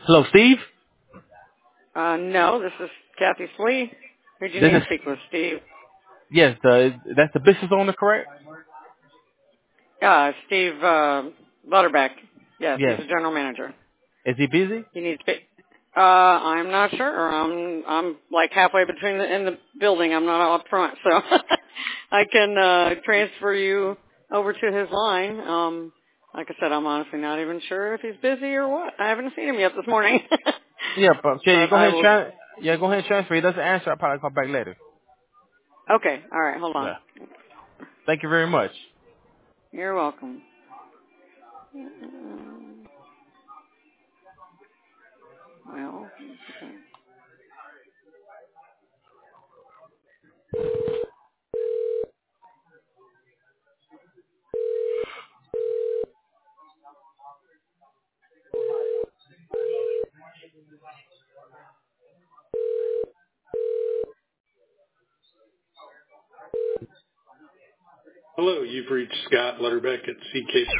Hello, Steve. No, this is Kathy Slee. Who do you This need is to speak with, Steve? yes. That's the business owner, correct? Steve Butterbeck. Yes, he's Yes. the general manager. Is he busy? You need to speak. I'm not sure. I'm like halfway between in the building. I'm not up front, so I can transfer you over to his line. Like I said, I'm honestly not even sure if he's busy or what. I haven't seen him yet this morning, Yeah, but yeah, but go I ahead and will. go ahead and transfer. He doesn't answer. I'll probably call back later. Okay, all right, hold on. Yeah. Thank you very much. You're welcome. Well, Hello, you've reached Scott Lutterbeck at CK.